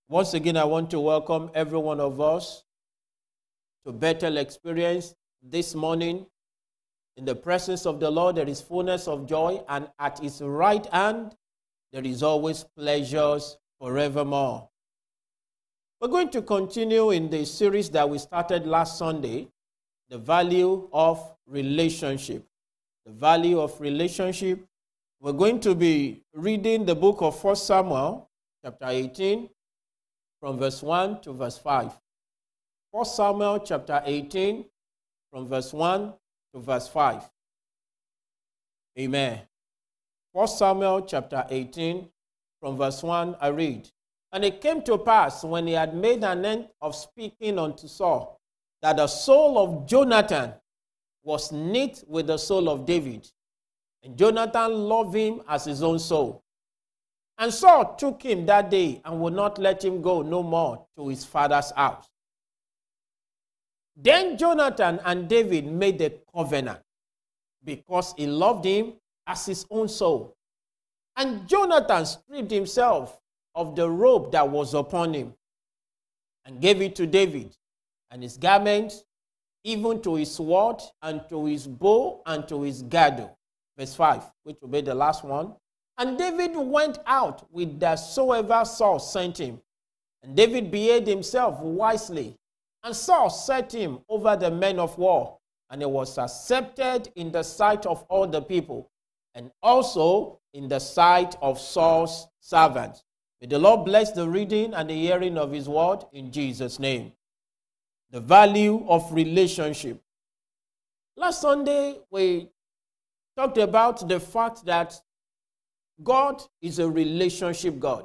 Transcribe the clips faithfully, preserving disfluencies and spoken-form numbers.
Once again, I want to welcome every one of us to Bethel Experience this morning. In the presence of the Lord, there is fullness of joy, and at his right hand, there is always pleasures forevermore. We're going to continue in the series that we started last Sunday, the value of relationship. The value of relationship. We're going to be reading the book of First Samuel, chapter eighteen, from verse one to verse five. First Samuel, chapter eighteen, from verse one to verse five. Amen. First Samuel, chapter eighteen, from verse one, I read. And it came to pass, when he had made an end of speaking unto Saul, that the soul of Jonathan was knit with the soul of David. And Jonathan loved him as his own soul. And Saul took him that day and would not let him go no more to his father's house. Then Jonathan and David made a covenant, because he loved him as his own soul. And Jonathan stripped himself of the robe that was upon him, and gave it to David, and his garments, even to his sword, and to his bow, and to his girdle. Verse five, which will be the last one. And David went out whithersoever Saul sent him. And David behaved himself wisely. And Saul set him over the men of war. And he was accepted in the sight of all the people, and also in the sight of Saul's servants. May the Lord bless the reading and the hearing of his word in Jesus' name. The value of relationship. Last Sunday, we talked about the fact that God is a relationship God.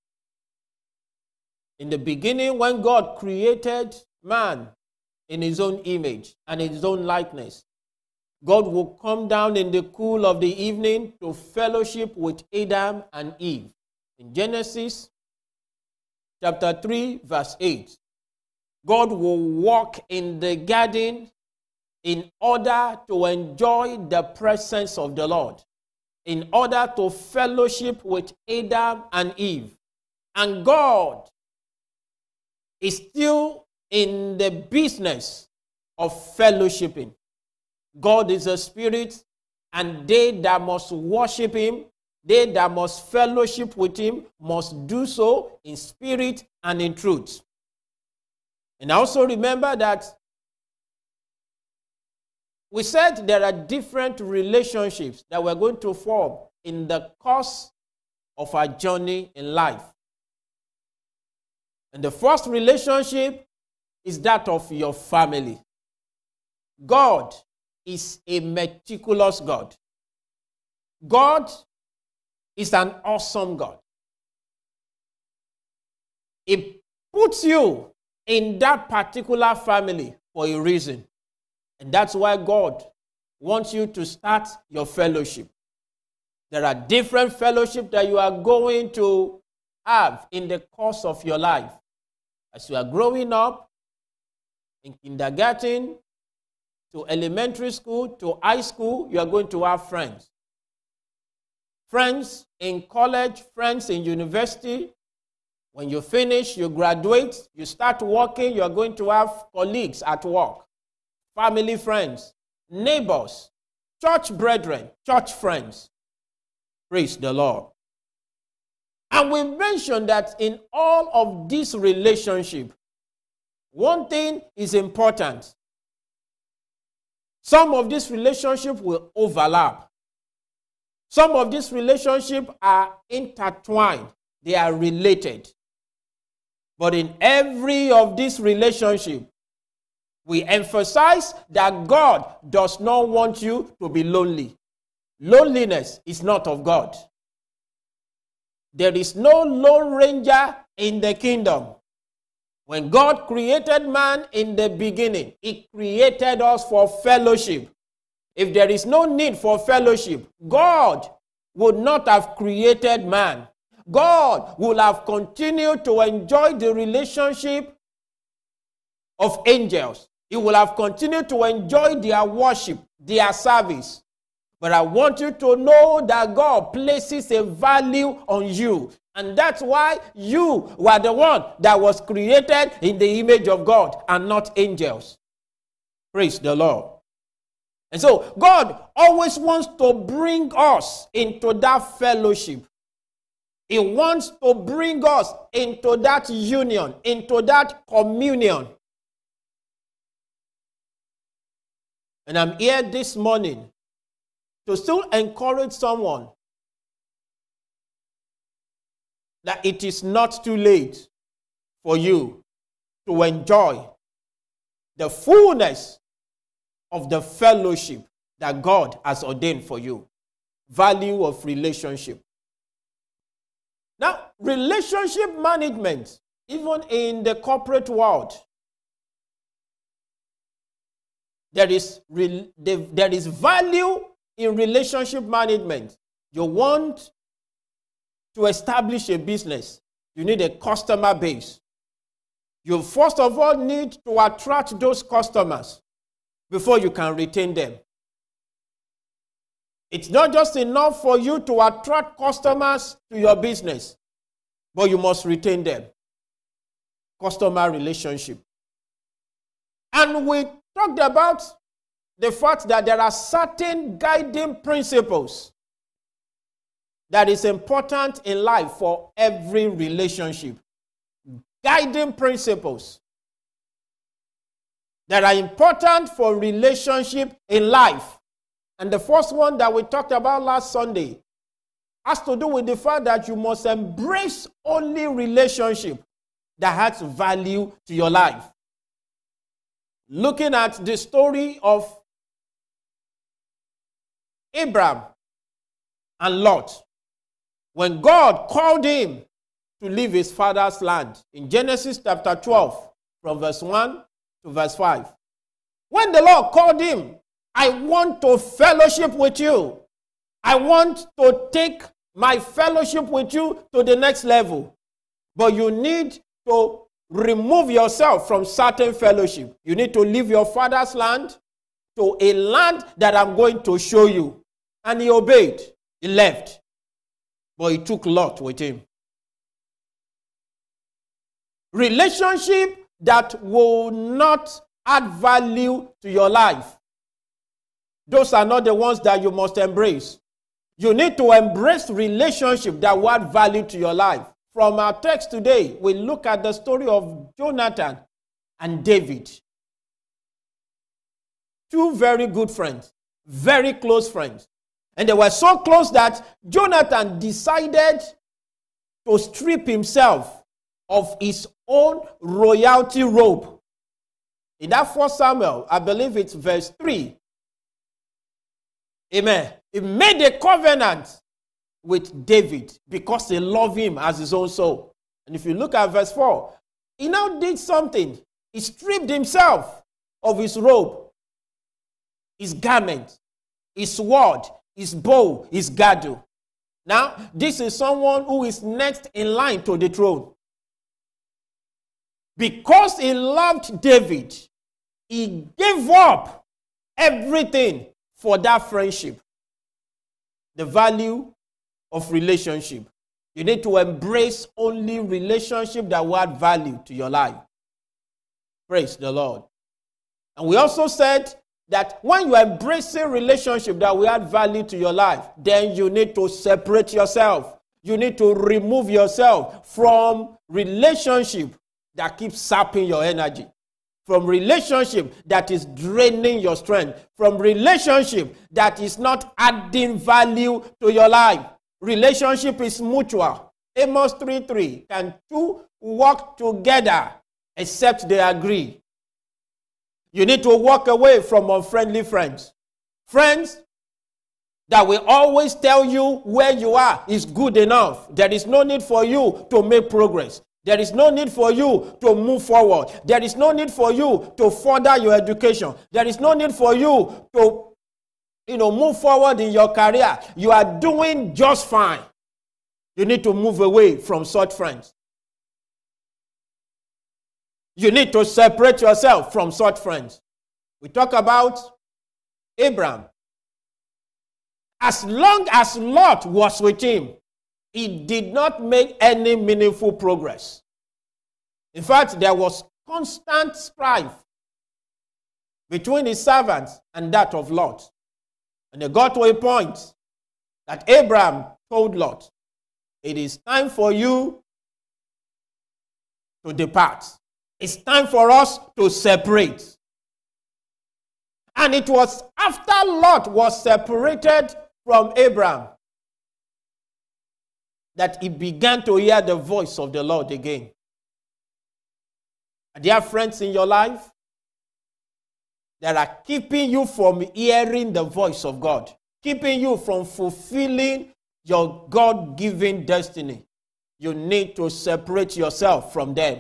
In the beginning, when God created man in his own image and in his own likeness, God will come down in the cool of the evening to fellowship with Adam and Eve. In Genesis chapter three, verse eight, God will walk in the garden in order to enjoy the presence of the Lord, in order to fellowship with Adam and Eve. And God is still in the business of fellowshipping. God is a spirit, and they that must worship him, they that must fellowship with him, must do so in spirit and in truth. And also remember that we said there are different relationships that we're going to form in the course of our journey in life. And the first relationship is that of your family. God is a meticulous God. God is an awesome God. He puts you in that particular family for a reason. And that's why God wants you to start your fellowship. There are different fellowships that you are going to have in the course of your life. As you are growing up, in kindergarten, to elementary school, to high school, you are going to have friends. Friends in college, friends in university. When you finish, you graduate, you start working, you are going to have colleagues at work. Family friends, neighbors, church brethren, church friends. Praise the Lord. And we mentioned that in all of this relationship, one thing is important. Some of this relationship will overlap. Some of these relationships are intertwined. They are related. But in every of these relationships, we emphasize that God does not want you to be lonely. Loneliness is not of God. There is no lone ranger in the kingdom. When God created man in the beginning, he created us for fellowship. If there is no need for fellowship, God would not have created man. God would have continued to enjoy the relationship of angels. He will have continued to enjoy their worship, their service. But I want you to know that God places a value on you. And that's why you were the one that was created in the image of God and not angels. Praise the Lord. And so God always wants to bring us into that fellowship. He wants to bring us into that union, into that communion. And I'm here this morning to still encourage someone that it is not too late for you to enjoy the fullness of the fellowship that God has ordained for you. Value of relationship. Now, relationship management, even in the corporate world, there is, there is value in relationship management. You want to establish a business, you need a customer base. You first of all need to attract those customers before you can retain them. It's not just enough for you to attract customers to your business, but you must retain them. Customer relationship. And we talked about the fact that there are certain guiding principles that is important in life for every relationship. Guiding principles that are important for relationship in life. And the first one that we talked about last Sunday has to do with the fact that you must embrace only relationship that has value to your life. Looking at the story of Abraham and Lot, when God called him to leave his father's land, in Genesis chapter twelve, from verse one to verse five. When the Lord called him, I want to fellowship with you. I want to take my fellowship with you to the next level. But you need to remove yourself from certain fellowship. You need to leave your father's land to a land that I'm going to show you. And he obeyed. He left. But he took Lot with him. Relationship that will not add value to your life, those are not the ones that you must embrace. You need to embrace relationship that will add value to your life. From our text today, we look at the story of Jonathan and David. Two very good friends, very close friends. And they were so close that Jonathan decided to strip himself of his own royalty robe. In that First Samuel, I believe it's verse three. Amen. He made a covenant with David because he loved him as his own soul. And if you look at verse four, he now did something. He stripped himself of his robe, his garment, his sword, his bow, his girdle. Now, this is someone who is next in line to the throne. Because he loved David, he gave up everything for that friendship. The value of relationship. You need to embrace only relationship that will add value to your life. Praise the Lord. And we also said that when you embrace a relationship that will add value to your life, then you need to separate yourself. You need to remove yourself from relationship that keeps sapping your energy, from relationship that is draining your strength, from relationship that is not adding value to your life. Relationship is mutual. Amos three three, can two walk together except they agree? You need to walk away from unfriendly friends. Friends that will always tell you where you are is good enough. There is no need for you to make progress. There is no need for you to move forward. There is no need for you to further your education. There is no need for you to, you know, move forward in your career. You are doing just fine. You need to move away from such friends. You need to separate yourself from such friends. We talk about Abraham. As long as Lot was with him, he did not make any meaningful progress. In fact, there was constant strife between his servants and that of Lot. And they got to a point that Abraham told Lot, it is time for you to depart. It's time for us to separate. And it was after Lot was separated from Abraham that he began to hear the voice of the Lord again. Are there friends in your life that are keeping you from hearing the voice of God, keeping you from fulfilling your God-given destiny? You need to separate yourself from them.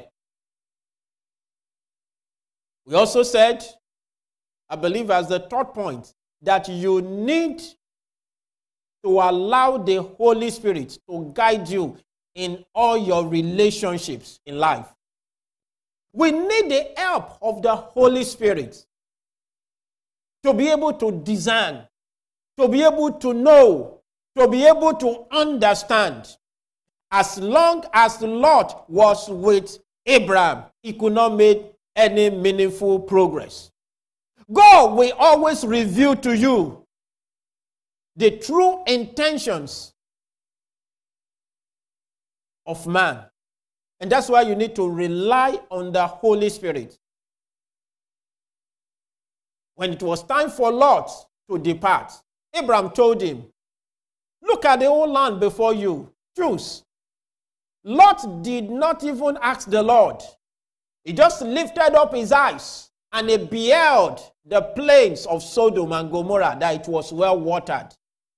We also said, I believe as the third point, that you need to allow the Holy Spirit to guide you in all your relationships in life. We need the help of the Holy Spirit to be able to discern, to be able to know, to be able to understand. As long as Lot was with Abraham, he could not make any meaningful progress. God will always reveal to you the true intentions of man. And that's why you need to rely on the Holy Spirit. When it was time for Lot to depart, Abraham told him, look at the whole land before you, choose. Lot did not even ask the Lord. He just lifted up his eyes and he beheld the plains of Sodom and Gomorrah, that it was well watered.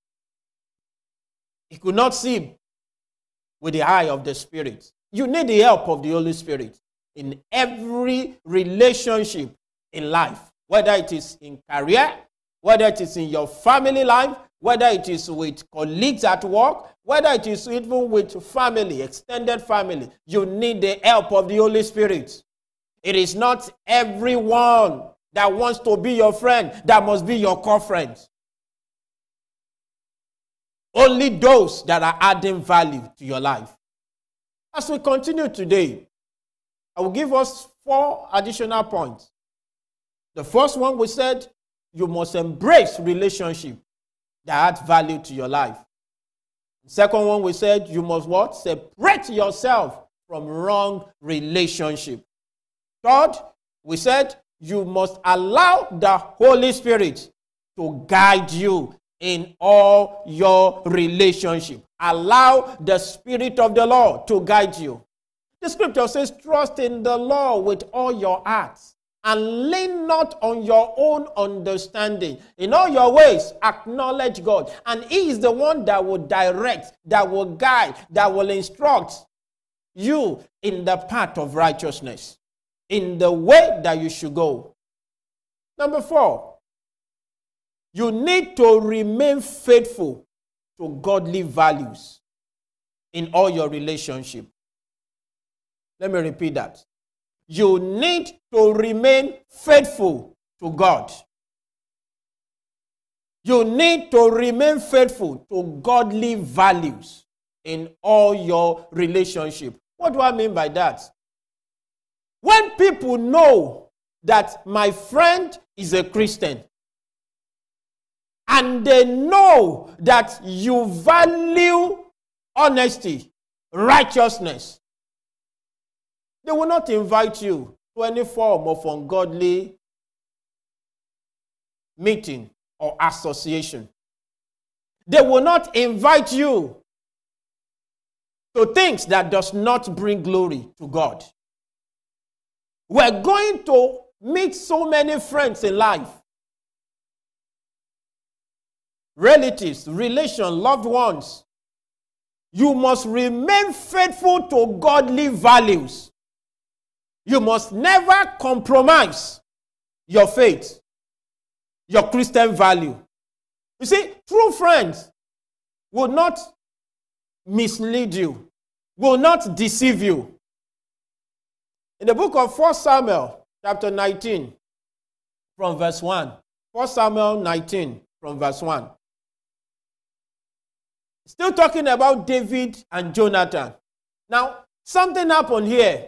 He could not see with the eye of the Spirit. You need the help of the Holy Spirit in every relationship in life, whether it is in career, whether it is in your family life, whether it is with colleagues at work, whether it is even with family, extended family. You need the help of the Holy Spirit. It is not everyone that wants to be your friend that must be your co-friend. Only those that are adding value to your life. As we continue today, I will give us four additional points. The first one, we said you must embrace relationship that adds value to your life. The second one, we said you must what? Separate yourself from wrong relationship. Third, we said you must allow the Holy Spirit to guide you in all your relationship. Allow the Spirit of the Lord to guide you. The scripture says, trust in the Lord with all your hearts and lean not on your own understanding. In all your ways, acknowledge God. And He is the one that will direct, that will guide, that will instruct you in the path of righteousness, in the way that you should go. Number four, you need to remain faithful to godly values in all your relationship. Let me repeat that. You need to remain faithful to God. You need to remain faithful to godly values in all your relationship. What do I mean by that? When people know that my friend is a Christian, and they know that you value honesty, righteousness, they will not invite you to any form of ungodly meeting or association. They will not invite you to things that does not bring glory to God. We're going to meet so many friends in life. Relatives, relations, loved ones. You must remain faithful to godly values. You must never compromise your faith, your Christian value. You see, true friends will not mislead you, will not deceive you. In the book of First Samuel, chapter nineteen, from verse one. First Samuel nineteen, from verse one. Still talking about David and Jonathan. Now, something happened here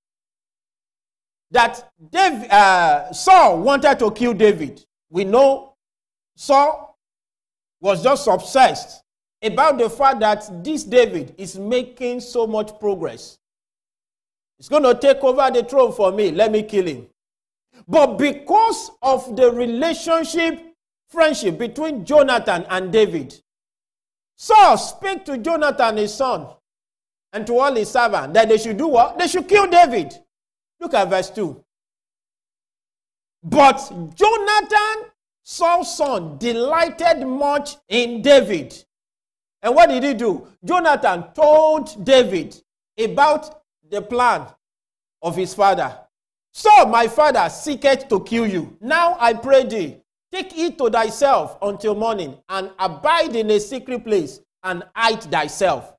that David, uh, Saul wanted to kill David. We know Saul was just obsessed about the fact that this David is making so much progress. He's going to take over the throne for me. Let me kill him. But because of the relationship, friendship between Jonathan and David, Saul spoke to Jonathan, his son, and to all his servants that they should do what? They should kill David. Look at verse two. But Jonathan, Saul's son, delighted much in David. And what did he do? Jonathan told David about the plan of his father. Saul, my father, seeketh to kill you. Now I pray thee, take it to thyself until morning, and abide in a secret place, and hide thyself.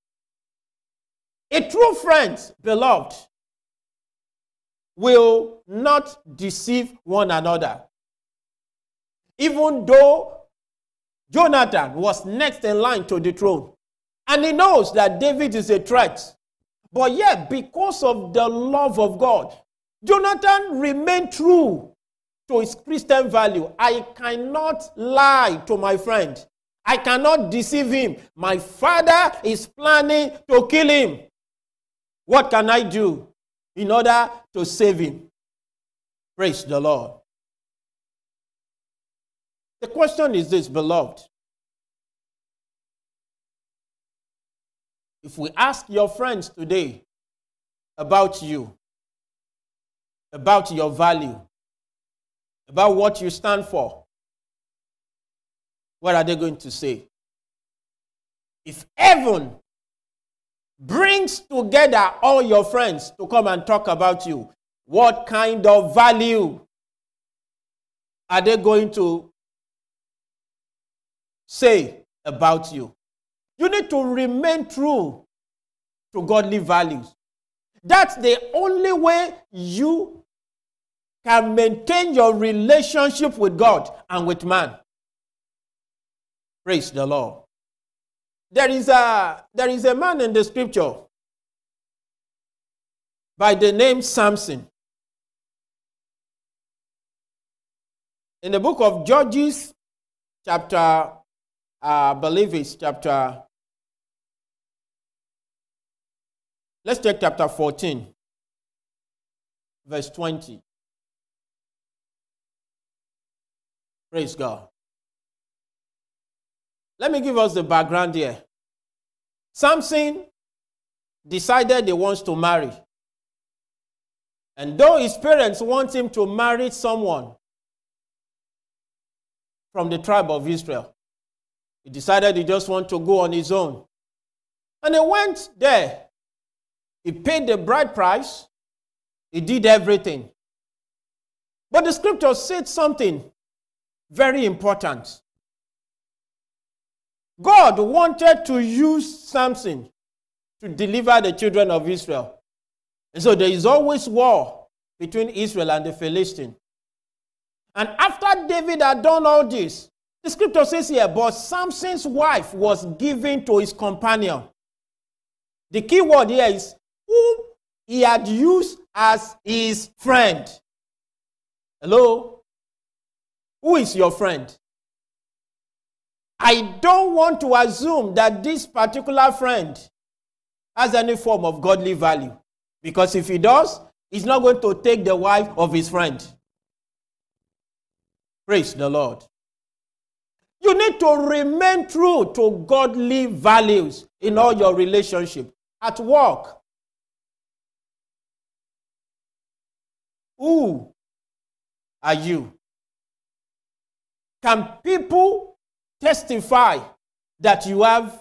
A true friend, beloved, will not deceive one another. Even though Jonathan was next in line to the throne, and he knows that David is a threat, but yet because of the love of God, Jonathan remained true to his Christian value. I cannot lie to my friend. I cannot deceive him. My father is planning to kill him. What can I do in order to save him? Praise the Lord. The question is this, beloved. If we ask your friends today about you, about your value, about what you stand for, what are they going to say? If heaven brings together all your friends to come and talk about you, what kind of value are they going to say about you? You need to remain true to godly values. That's the only way you can maintain your relationship with God and with man. Praise the Lord. There is a, there is a man in the scripture by the name Samson. In the book of Judges, chapter, uh, I believe it's chapter, let's take chapter fourteen, verse twenty. Praise God. Let me give us the background here. Samson decided he wants to marry. And though his parents want him to marry someone from the tribe of Israel, he decided he just wants to go on his own. And he went there. He paid the bride price. He did everything. But the scripture said something very important. God wanted to use Samson to deliver the children of Israel. And so there is always war between Israel and the Philistines. And after David had done all this, the scripture says here, but Samson's wife was given to his companion. The key word here is whom he had used as his friend. Hello? Who is your friend? I don't want to assume that this particular friend has any form of godly value. Because if he does, he's not going to take the wife of his friend. Praise the Lord. You need to remain true to godly values in all your relationships. At work, who are you? Can people testify that you have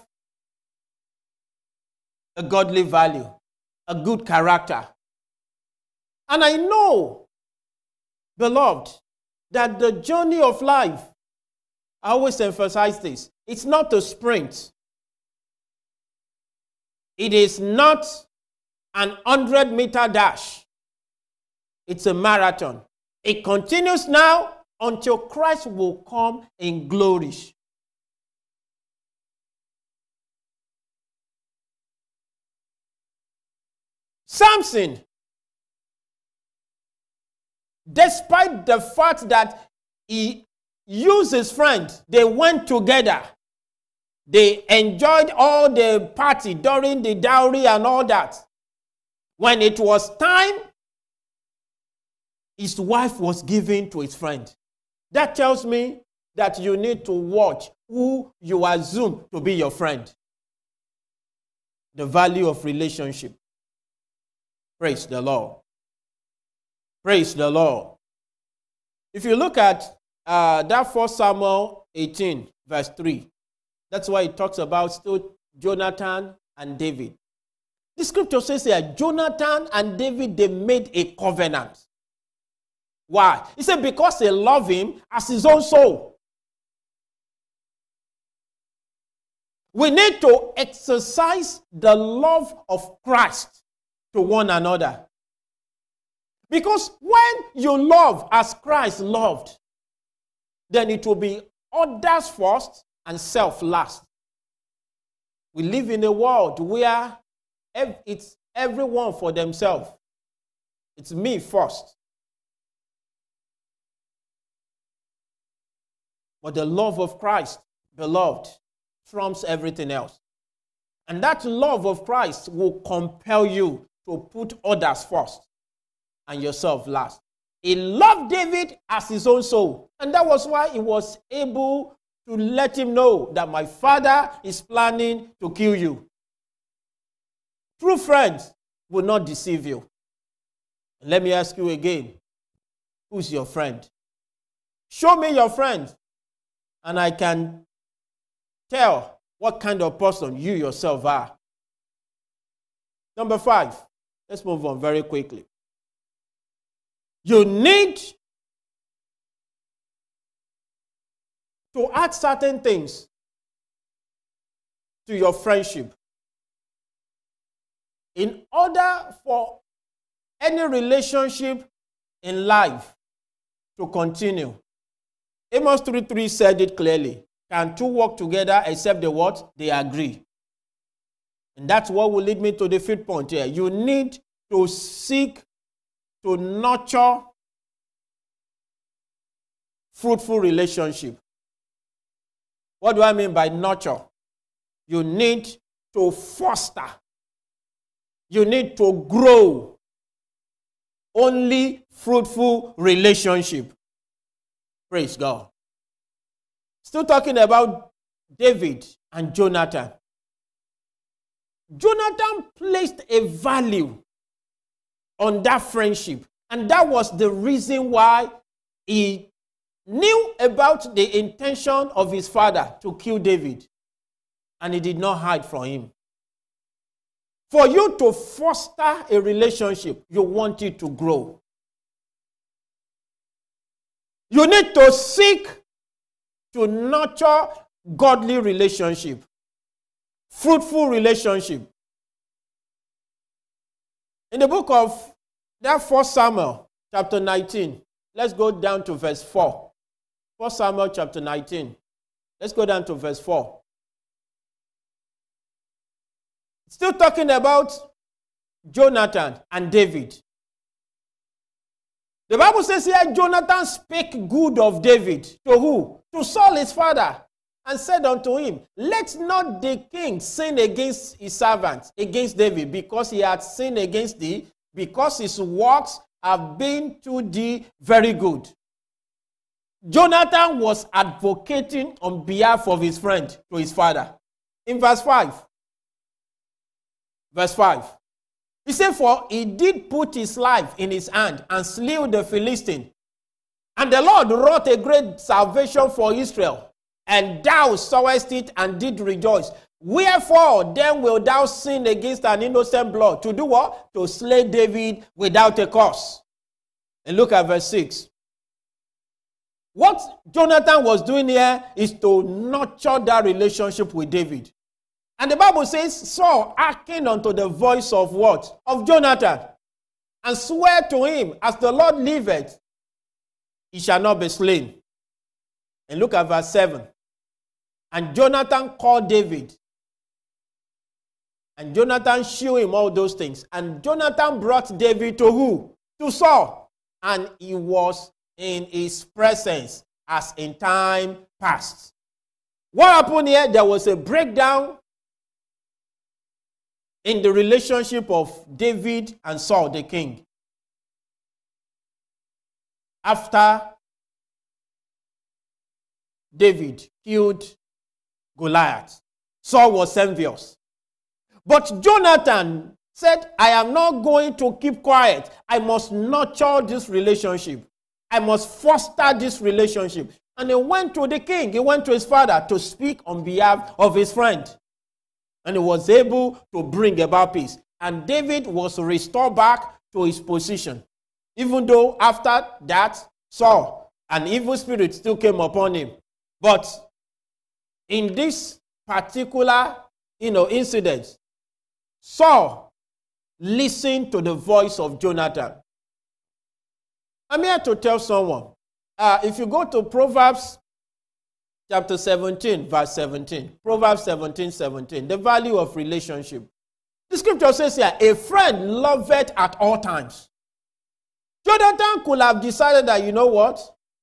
a godly value, a good character? And I know, beloved, that the journey of life, I always emphasize this, it's not a sprint. It is not an hundred meter dash. It's a marathon. It continues now until Christ will come in glory. Samson, despite the fact that he used his friend, they went together. They enjoyed all the party during the dowry and all that. When it was time, his wife was given to his friend. That tells me that you need to watch who you assume to be your friend. The value of relationship. Praise the Lord. Praise the Lord. If you look at uh, that First Samuel eighteen, verse three, that's why it talks about still Jonathan and David. The scripture says that Jonathan and David, they made a covenant. Why? He said because they love him as his own soul. We need to exercise the love of Christ to one another. Because when you love as Christ loved, then it will be others first and self last. We live in a world where it's everyone for themselves. It's me first. But the love of Christ, beloved, trumps everything else. And that love of Christ will compel you to put others first and yourself last. He loved David as his own soul. And that was why he was able to let him know that my father is planning to kill you. True friends will not deceive you. Let me ask you again, who's your friend? Show me your friend, and I can tell what kind of person you yourself are. Number five, let's move on very quickly. You need to add certain things to your friendship in order for any relationship in life to continue. Amos three three said it clearly. Can two work together except the what? They agree. And that's what will lead me to the fifth point here. You need to seek to nurture fruitful relationship. What do I mean by nurture? You need to foster. You need to grow only fruitful relationship. Praise God. Still talking about David and Jonathan. Jonathan placed a value on that friendship. And that was the reason why he knew about the intention of his father to kill David. And he did not hide from him. For you to foster a relationship, you want it to grow. You need to seek to nurture godly relationship, fruitful relationship. In the book of that First Samuel, chapter nineteen, let's go down to verse four. First Samuel, chapter nineteen. Let's go down to verse four. Still talking about Jonathan and David. The Bible says here, Jonathan spake good of David. To who? To Saul his father. And said unto him, let not the king sin against his servant, against David, because he had sinned against thee, because his works have been to thee very good. Jonathan was advocating on behalf of his friend to his father. In verse five. Verse five. He said, for he did put his life in his hand and slew the Philistine. And the Lord wrought a great salvation for Israel. And thou sawest it and did rejoice. Wherefore then wilt thou sin against an innocent blood? To do what? To slay David without a cause. And look at verse six. What Jonathan was doing here is to nurture that relationship with David. And the Bible says, Saul hearkened unto the voice of what? Of Jonathan. And swear to him, as the Lord liveth, he shall not be slain. And look at verse seven. And Jonathan called David And Jonathan showed him all those things. And Jonathan brought David to who? To Saul. And he was in his presence as in time past. What happened here? There was a breakdown in the relationship of David and Saul the king. After David killed Goliath, Saul was envious. But Jonathan said, I am not going to keep quiet. I must nurture this relationship. I must foster this relationship. And he went to the king. He went to his father to speak on behalf of his friend. And he was able to bring about peace. And David was restored back to his position. Even though after that, Saul, an evil spirit still came upon him. But in this particular, you know, incident, Saul listened to the voice of Jonathan. I'm here to tell someone, uh, if you go to Proverbs chapter seventeen, verse seventeen, Proverbs seventeen, seventeen, the value of relationship. The scripture says here, a friend loveth at all times. Jonathan could have decided that, you know what?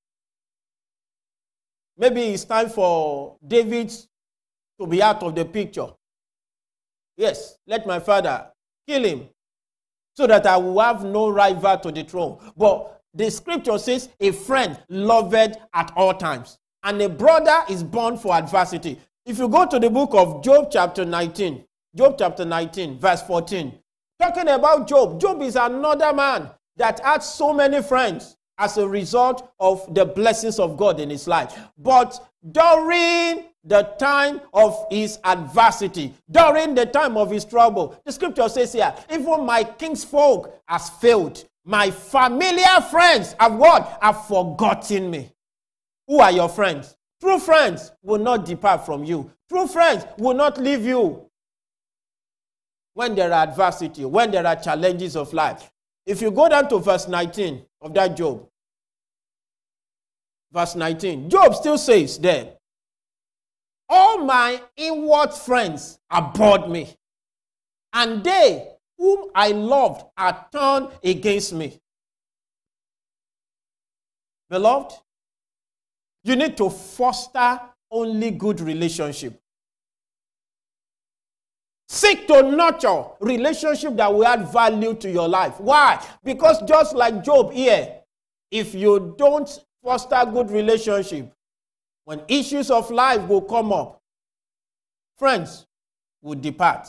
Maybe it's time for David to be out of the picture. Yes, let my father kill him so that I will have no rival to the throne. But the scripture says a friend loveth at all times. And a brother is born for adversity. If you go to the book of Job chapter nineteen, Job chapter nineteen, verse fourteen, talking about Job, Job is another man that had so many friends as a result of the blessings of God in his life. But during the time of his adversity, during the time of his trouble, the scripture says here, even my kinsfolk has failed. My familiar friends have what? Have forgotten me. Who are your friends? True friends will not depart from you. True friends will not leave you when there are adversity, when there are challenges of life. If you go down to verse nineteen of that Job, verse nineteen, Job still says there, all my inward friends abhorred me, and they whom I loved are turned against me. Beloved, you need to foster only good relationship. Seek to nurture relationship that will add value to your life. Why? Because just like Job here, if you don't foster good relationship, when issues of life will come up, friends will depart.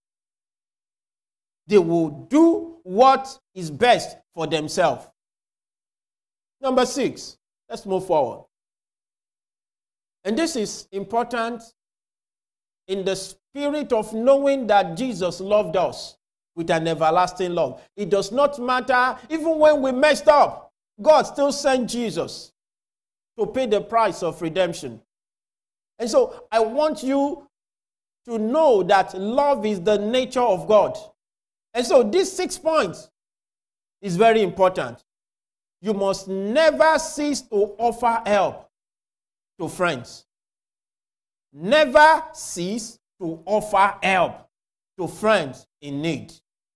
They will do what is best for themselves. Number six, let's move forward. And this is important in the spirit of knowing that Jesus loved us with an everlasting love. It does not matter, even when we messed up, God still sent Jesus to pay the price of redemption. And so I want you to know that love is the nature of God. And so these six points is very important. You must never cease to offer help to friends. Never cease to offer help to friends in need.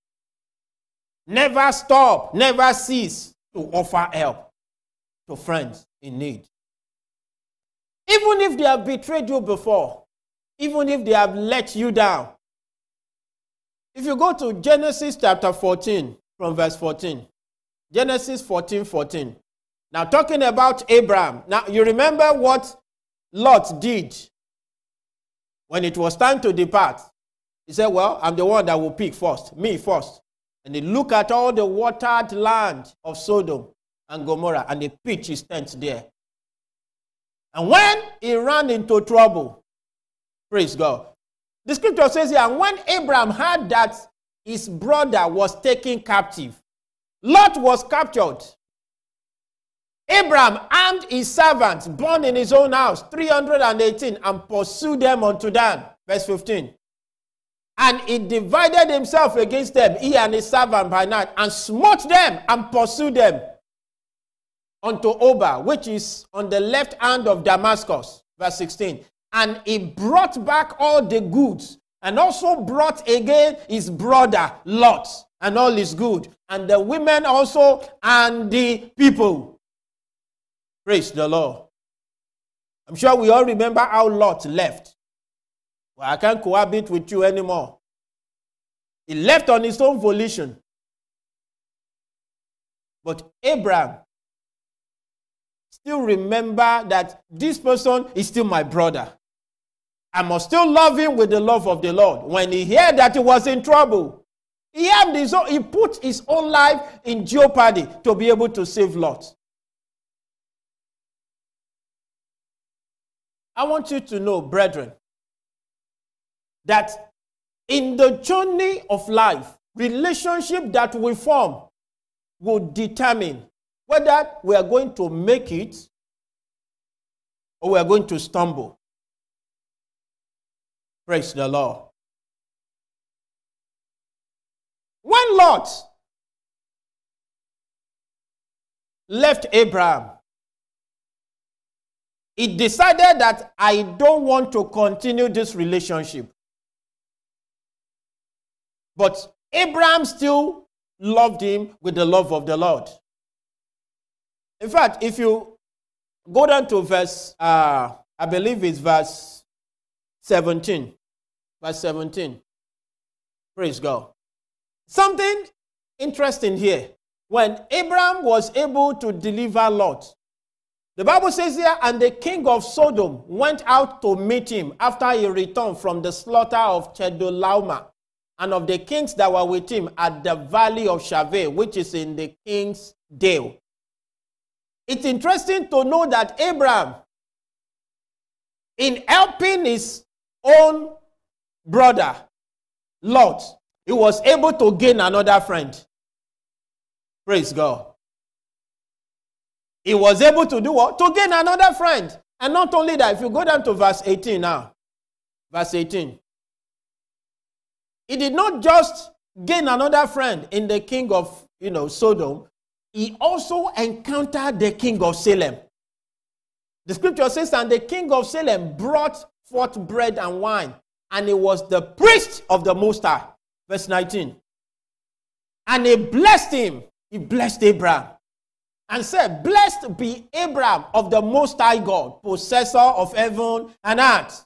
Never stop, never cease to offer help to friends in need. Even if they have betrayed you before, even if they have let you down. If you go to Genesis chapter fourteen, from verse fourteen, Genesis fourteen, fourteen. Now talking about Abraham. Now you remember what Lot did when it was time to depart. He said, well, I'm the one that will pick first, me first. And he looked at all the watered land of Sodom and Gomorrah, and he pitched his tent there. And when he ran into trouble, praise God, the scripture says here, and when Abraham heard that his brother was taken captive, Lot was captured. Abraham armed his servants, born in his own house, three hundred eighteen, and pursued them unto Dan. Verse fifteen. And he divided himself against them, he and his servant by night, and smote them and pursued them unto Oba, which is on the left hand of Damascus. Verse sixteen. And he brought back all the goods and also brought again his brother Lot, and all is good, and the women also, and the people. Praise the Lord. I'm sure we all remember how Lot left. Well, I can't cohabit with you anymore. He left on his own volition. But Abraham still remember that this person is still my brother. I must still love him with the love of the Lord. When he heard that he was in trouble, he, had his own, he put his own life in jeopardy to be able to save Lot. I want you to know, brethren, that in the journey of life, relationship that we form will determine whether we are going to make it or we are going to stumble. Praise the Lord. When Lot left Abraham, he decided that I don't want to continue this relationship. But Abraham still loved him with the love of the Lord. In fact, if you go down to verse, uh, I believe it's verse seventeen. Verse seventeen. Praise God. Something interesting here. When Abraham was able to deliver Lot, the Bible says here, and the king of Sodom went out to meet him after he returned from the slaughter of Chedorlaomer and of the kings that were with him at the valley of Shaveh, which is in the king's dale. It's interesting to know that Abraham, in helping his own brother, Lot, he was able to gain another friend. Praise God. He was able to do what? To gain another friend. And not only that, if you go down to verse eighteen now, verse eighteen, he did not just gain another friend in the king of, you know, Sodom. He also encountered the king of Salem. The scripture says, and the king of Salem brought forth bread and wine, and he was the priest of the Most High. Verse nineteen. And he blessed him. He blessed Abraham and said, blessed be Abraham of the Most High God, possessor of heaven and earth.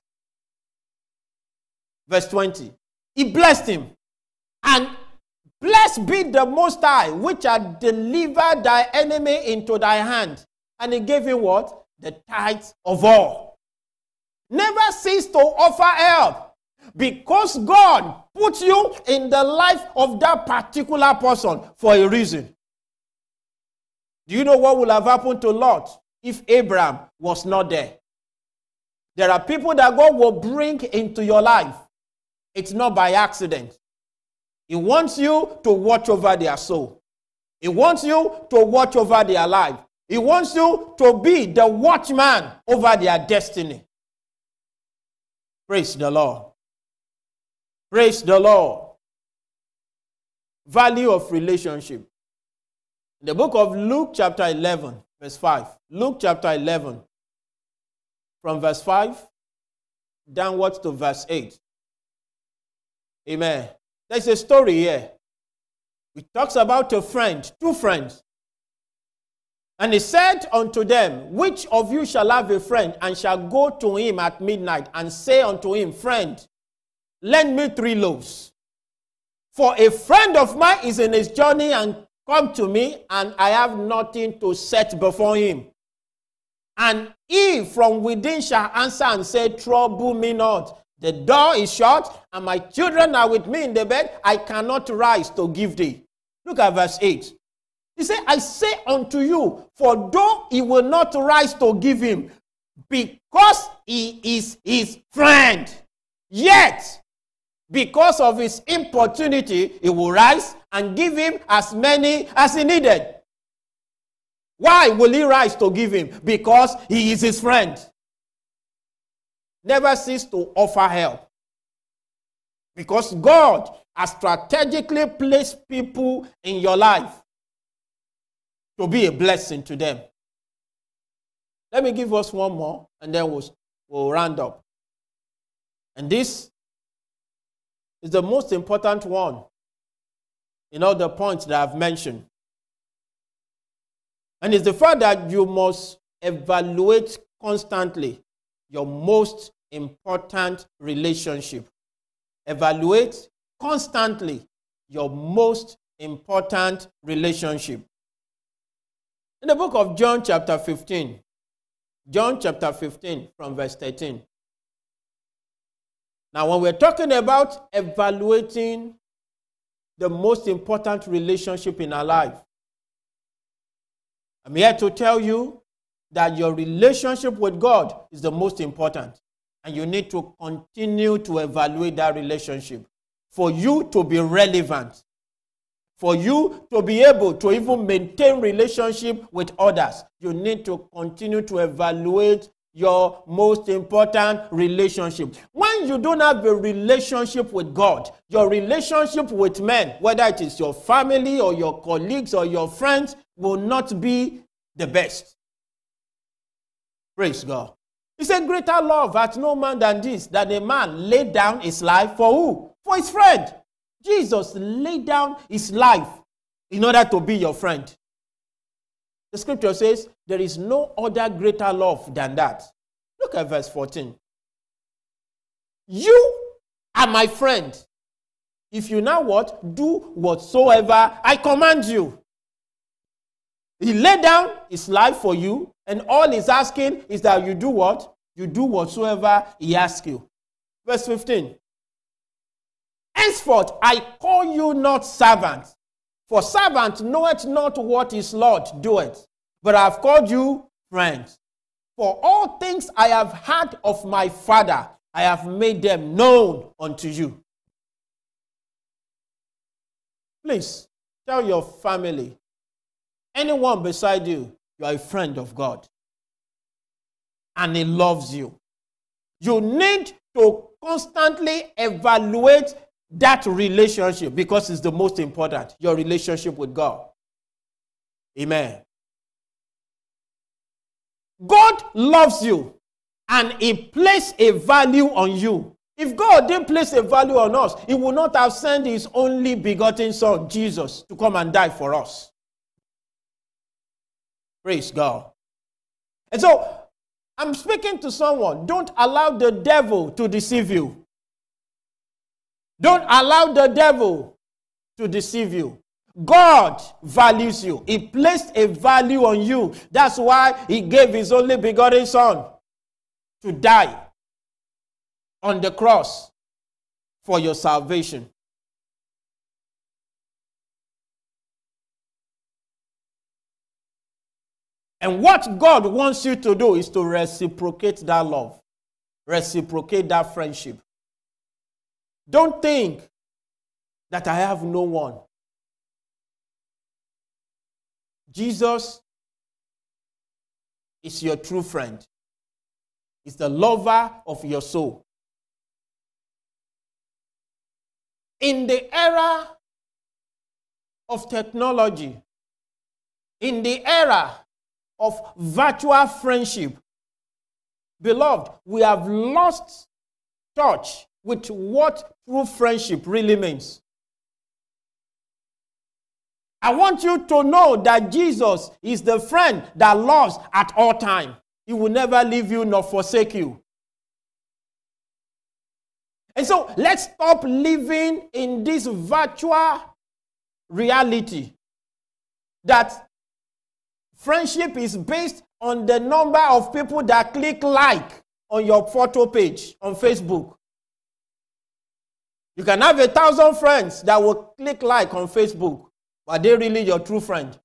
Verse twenty. He blessed him. And blessed be the Most High, which hath delivered thy enemy into thy hand. And he gave him what? The tithes of all. Never cease to offer help, because God put you in the life of that particular person for a reason. Do you know what would have happened to Lot if Abraham was not there? There are people that God will bring into your life. It's not by accident. He wants you to watch over their soul. He wants you to watch over their life. He wants you to be the watchman over their destiny. Praise the Lord. Praise the Lord. Value of relationship. In the book of Luke chapter eleven, verse five. Luke chapter eleven, from verse five downwards to verse eight. Amen. There's a story here. It talks about a friend, two friends. And he said unto them, which of you shall have a friend, and shall go to him at midnight, and say unto him, friend, lend me three loaves. For a friend of mine is in his journey, and come to me, and I have nothing to set before him. And he from within shall answer and say, trouble me not. The door is shut, and my children are with me in the bed. I cannot rise to give thee. Look at verse eight. He said, I say unto you, for though he will not rise to give him, because he is his friend, yet because of his importunity, he will rise and give him as many as he needed. Why will he rise to give him? Because he is his friend. Never cease to offer help. Because God has strategically placed people in your life to be a blessing to them. Let me give us one more, and then we'll, we'll round up. And this is the most important one in all the points that I've mentioned. And it's the fact that you must evaluate constantly your most important relationship. Evaluate constantly your most important relationship. In the book of John chapter fifteen, John chapter fifteen from verse thirteen. Now when we're talking about evaluating the most important relationship in our life, I'm here to tell you that your relationship with God is the most important. And you need to continue to evaluate that relationship for you to be relevant, for you to be able to even maintain relationship with others. You need to continue to evaluate your most important relationship. When you don't have a relationship with God, your relationship with men, whether it is your family or your colleagues or your friends, will not be the best. Praise God. He said, greater love hath no man than this, that a man laid down his life for who? For his friend. Jesus laid down his life in order to be your friend. The scripture says, there is no other greater love than that. Look at verse fourteen. You are my friend, if you now what? Do whatsoever I command you. He laid down his life for you, and all he's asking is that you do what? You do whatsoever he asks you. Verse fifteen. Henceforth I call you not servants, for servant knoweth not what his Lord doeth, but I have called you friends. For all things I have heard of my Father, I have made them known unto you. Please tell your family, anyone beside you, you are a friend of God. And he loves you. You need to constantly evaluate that relationship because it's the most important, your relationship with God. Amen. God loves you and he placed a value on you. If God didn't place a value on us, he would not have sent his only begotten son, Jesus, to come and die for us. Praise God. And so, I'm speaking to someone. Don't allow the devil to deceive you. Don't allow the devil to deceive you. God values you. He placed a value on you. That's why he gave his only begotten son to die on the cross for your salvation. And what God wants you to do is to reciprocate that love. Reciprocate that friendship. Don't think that I have no one. Jesus is your true friend. He's the lover of your soul. In the era of technology, in the era of virtual friendship, beloved, we have lost touch with what true friendship really means. I want you to know that Jesus is the friend that loves at all times. He will never leave you nor forsake you. And so let's stop living in this virtual reality that friendship is based on the number of people that click like on your photo page on Facebook. You can have a thousand friends that will click like on Facebook. Are they really your true friend?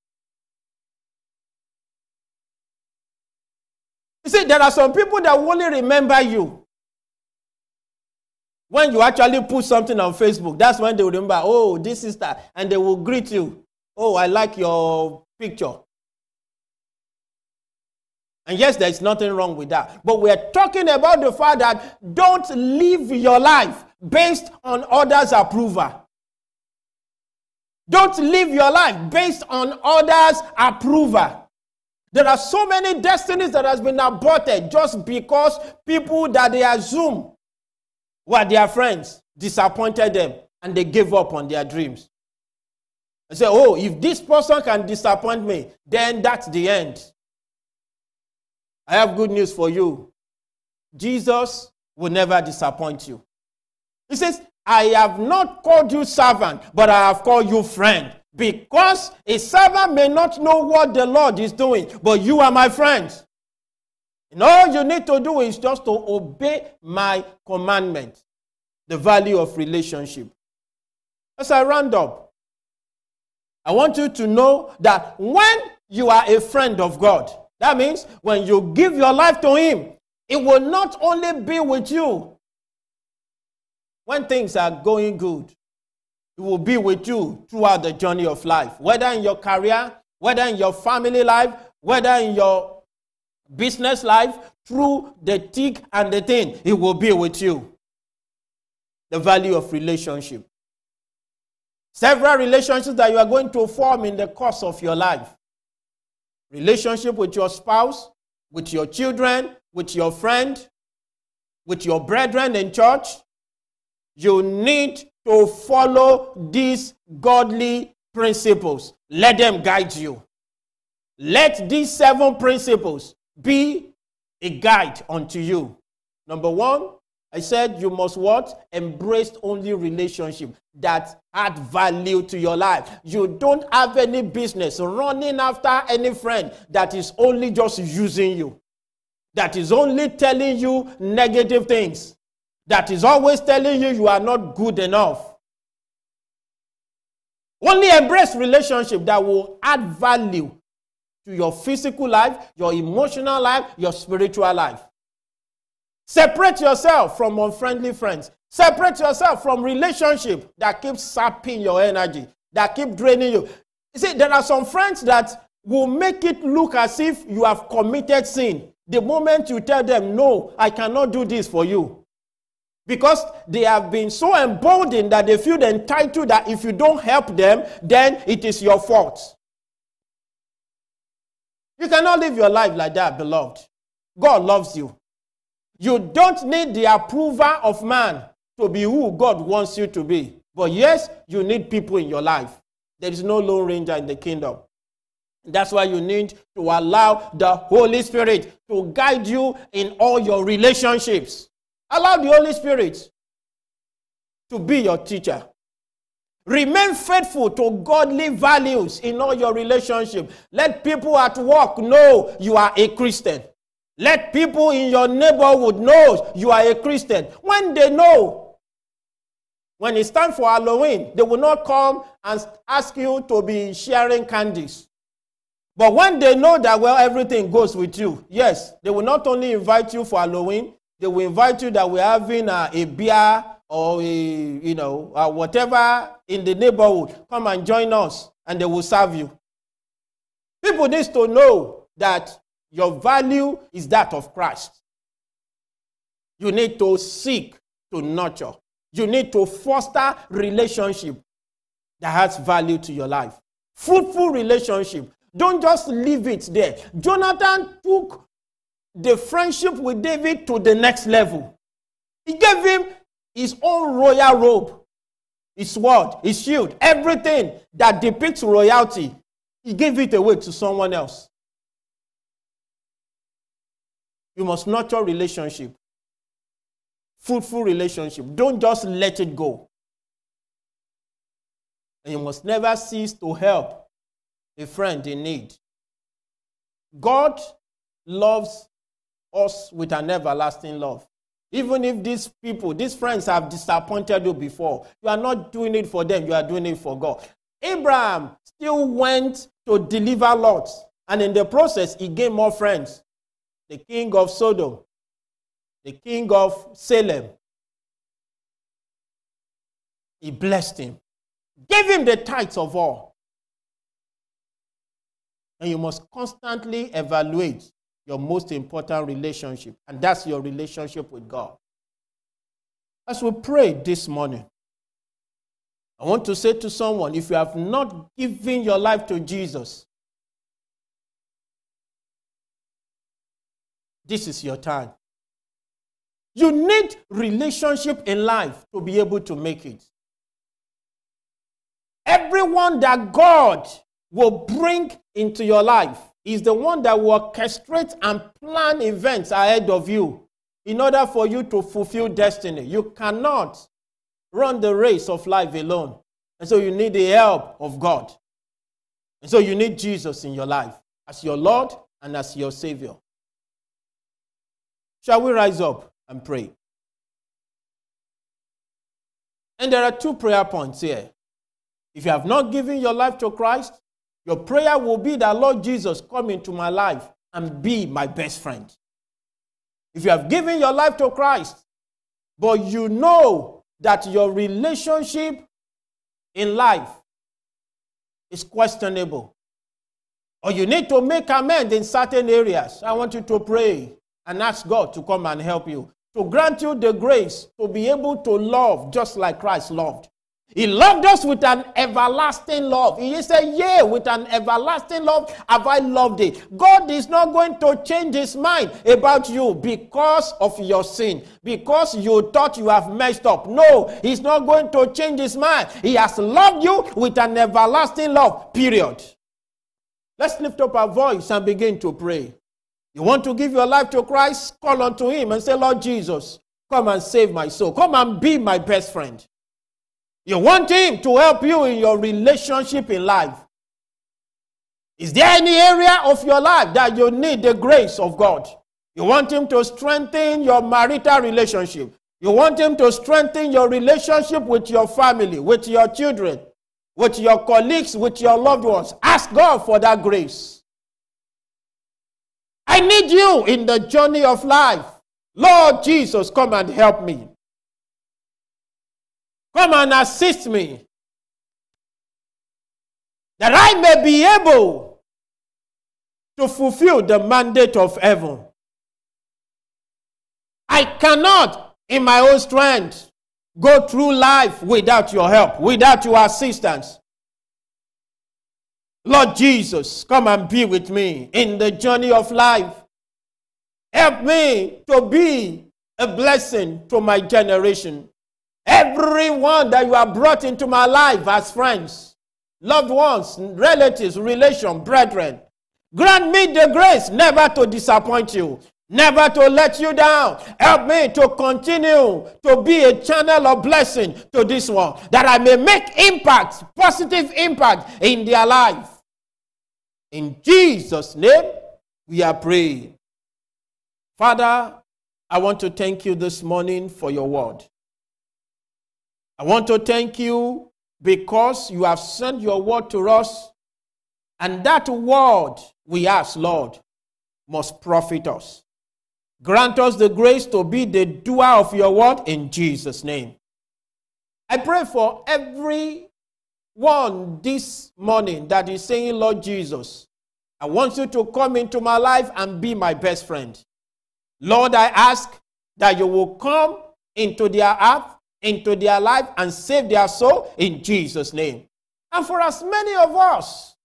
You see, there are some people that will only remember you when you actually put something on Facebook. That's when they will remember, oh, this is that. And they will greet you. Oh, I like your picture. And yes, there's nothing wrong with that. But we're talking about the fact that don't live your life based on others' approval. Don't live your life based on others' approval. There are so many destinies that has been aborted just because people that they assume were their friends, disappointed them, and they gave up on their dreams. They say, oh, if this person can disappoint me, then that's the end. I have good news for you. Jesus will never disappoint you. He says, I have not called you servant, but I have called you friend. Because a servant may not know what the Lord is doing, but you are my friends. And all you need to do is just to obey my commandment. The value of relationship. As I round up, I want you to know that when you are a friend of God, that means when you give your life to Him, it will not only be with you. When things are going good, it will be with you throughout the journey of life. Whether in your career, whether in your family life, whether in your business life, through the thick and the thin, it will be with you. The value of relationship. Several relationships that you are going to form in the course of your life. Relationship with your spouse, with your children, with your friend, with your brethren in church. You need to follow these godly principles. Let them guide you. Let these seven principles be a guide unto you. Number one, I said you must what? Embrace only relationship that add value to your life. You don't have any business running after any friend that is only just using you. That is only telling you negative things. That is always telling you you are not good enough. Only embrace relationship that will add value to your physical life, your emotional life, your spiritual life. Separate yourself from unfriendly friends. Separate yourself from relationship that keeps sapping your energy, that keep draining you. You see, there are some friends that will make it look as if you have committed sin. The moment you tell them, no, I cannot do this for you. Because they have been so emboldened that they feel entitled that if you don't help them, then it is your fault. You cannot live your life like that, beloved. God loves you. You don't need the approval of man to be who God wants you to be. But yes, you need people in your life. There is no lone ranger in the kingdom. That's why you need to allow the Holy Spirit to guide you in all your relationships. Allow the Holy Spirit to be your teacher. Remain faithful to godly values in all your relationships. Let people at work know you are a Christian. Let people in your neighborhood know you are a Christian. When they know, when it's time for Halloween, they will not come and ask you to be sharing candies. But when they know that, well, everything goes with you, yes, they will not only invite you for Halloween, they will invite you that we're having a, a beer or a, you know, uh, whatever in the neighborhood. Come and join us, and they will serve you. People need to know that your value is that of Christ. You need to seek to nurture. You need to foster relationship that has value to your life. Fruitful relationship. Don't just leave it there. Jonathan took the friendship with David to the next level. He gave him his own royal robe, his sword, his shield, everything that depicts royalty. He gave it away to someone else. You must nurture relationship. Fruitful relationship. Don't just let it go. And you must never cease to help a friend in need. God loves us with an everlasting love. Even if these people, these friends have disappointed you before, you are not doing it for them, you are doing it for God. Abraham still went to deliver Lot, and in the process, he gained more friends. The king of Sodom, the king of Salem. He blessed him, gave him the tithes of all. And you must constantly evaluate your most important relationship, and that's your relationship with God. As we pray this morning, I want to say to someone, if you have not given your life to Jesus, this is your time. You need relationship in life to be able to make it. Everyone that God will bring into your life is the one that will orchestrate and plan events ahead of you in order for you to fulfill destiny. You cannot run the race of life alone. And so you need the help of God. And so you need Jesus in your life as your Lord and as your Savior. Shall we rise up and pray? And there are two prayer points here. If you have not given your life to Christ, your prayer will be that, Lord Jesus, come into my life and be my best friend. If you have given your life to Christ, but you know that your relationship in life is questionable, or you need to make amends in certain areas, I want you to pray and ask God to come and help you, to grant you the grace to be able to love just like Christ loved. He loved us with an everlasting love. He said, yea, with an everlasting love have I loved it. God is not going to change his mind about you because of your sin, because you thought you have messed up. No, he's not going to change his mind. He has loved you with an everlasting love, period. Let's lift up our voice and begin to pray. You want to give your life to Christ? Call unto him and say, Lord Jesus, come and save my soul. Come and be my best friend. You want him to help you in your relationship in life. Is there any area of your life that you need the grace of God? You want him to strengthen your marital relationship. You want him to strengthen your relationship with your family, with your children, with your colleagues, with your loved ones. Ask God for that grace. I need you in the journey of life. Lord Jesus, come and help me. Come and assist me, that I may be able to fulfill the mandate of heaven. I cannot, in my own strength, go through life without your help, without your assistance. Lord Jesus, come and be with me in the journey of life. Help me to be a blessing to my generation. Everyone that you have brought into my life as friends, loved ones, relatives, relations, brethren, grant me the grace never to disappoint you, never to let you down. Help me to continue to be a channel of blessing to this one, that I may make impact, positive impact in their life. In Jesus' name, we are praying. Father, I want to thank you this morning for your word. I want to thank you because you have sent your word to us, and that word, we ask, Lord, must profit us. Grant us the grace to be the doer of your word in Jesus' name. I pray for everyone this morning that is saying, Lord Jesus, I want you to come into my life and be my best friend. Lord, I ask that you will come into their heart, into their life, and save their soul in Jesus' name. And for as many of us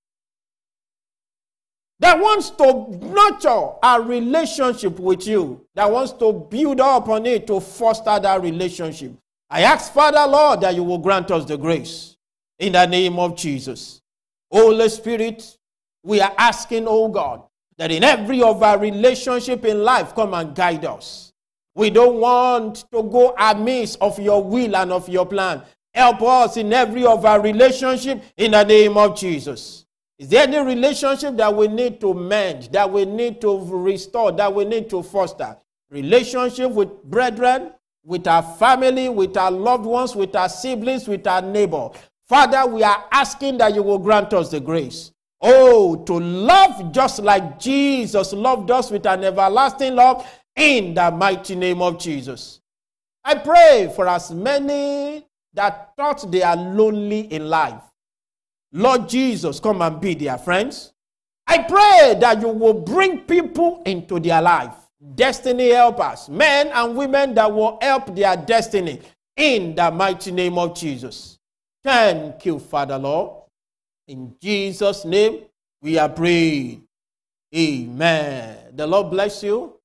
that wants to nurture our relationship with you, that wants to build up on it to foster that relationship, I ask, Father, Lord, that you will grant us the grace in the name of Jesus. Holy Spirit, we are asking, oh God, that in every of our relationship in life, come and guide us. We don't want to go amiss of your will and of your plan. Help us in every of our relationship in the name of Jesus. Is there any relationship that we need to mend, that we need to restore, that we need to foster? Relationship with brethren, with our family, with our loved ones, with our siblings, with our neighbor. Father, we are asking that you will grant us the grace. Oh, to love just like Jesus loved us with an everlasting love, in the mighty name of Jesus. I pray for as many that thought they are lonely in life. Lord Jesus, come and be their friends. I pray that you will bring people into their life, destiny helpers, men and women that will help their destiny, in the mighty name of Jesus. Thank you, Father, Lord. In Jesus' name, we are praying. Amen. The Lord bless you.